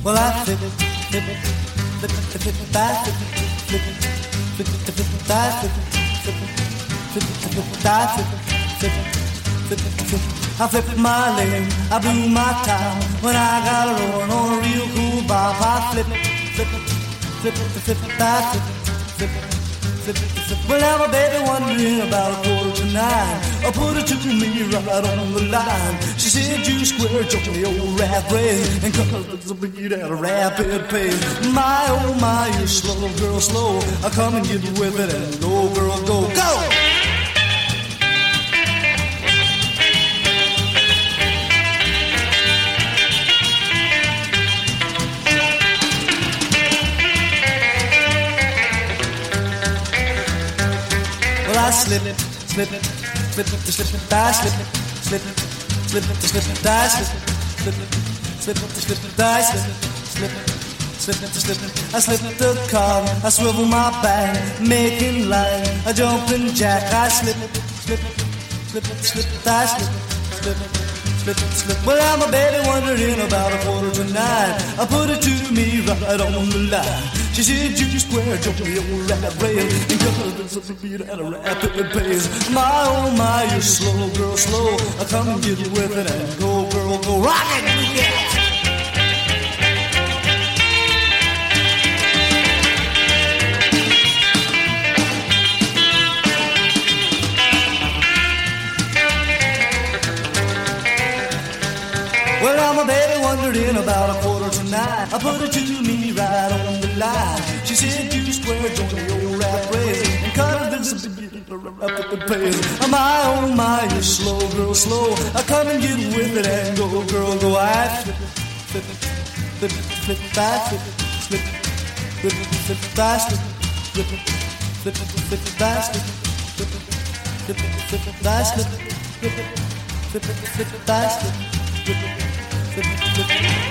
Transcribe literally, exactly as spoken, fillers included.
Well, I flip, flip, flip, flip, flip, that, flip, flip, flip, flip, flip, that, flip, flip, flip, flip, flip, that, flip, flip, flip, flip, flip. I flip my lane, I blew my top when I got rolling on a real cool bop. I flip, flip, flip, flip, flip, that, flip, flip, flip, flip. Well, now my baby wondering about a quarter to nine. I put it to me right on the line. She said, you square jump me old rat race and cause the beat at a rapid pace. My, oh my, you slow, girl, slow. I come and get with it and go, girl, go, go! I slip, slip, slip, slip, slip, die, slip, slip, slip, slip, die, slip, slip, slip, slip, die, slip, slip, slip, slip. I slip the car, I swivel my back, making line, a jumping jack. I slip, slip, slip, slip, die, slip, slip, slip, slip. Well, I'm a baby wondering about a quarter to nine. I put it to me right on the line. She said, you square, jump me old rat race and cause it's a beat at a rapid pace. My, oh my, you're slow, girl, slow. I come and get with it and go, girl, go. Rock it, yeah. Well, I'm a baby wondering about a quarter to nine. I put it to me right on the line. She said, you square, join the old rap race and cut this a beat at the pace. Oh my, oh my, you're slow, girl, slow. I come and get with it and go, girl, go. I flip, flip, flip, flip, back, flip, flip, flip, flip, back, flip, flip, flip, flip, back, flip, flip, flip, flip, back, flip, flip, flip, flip, back, flip, flip, flip, flip.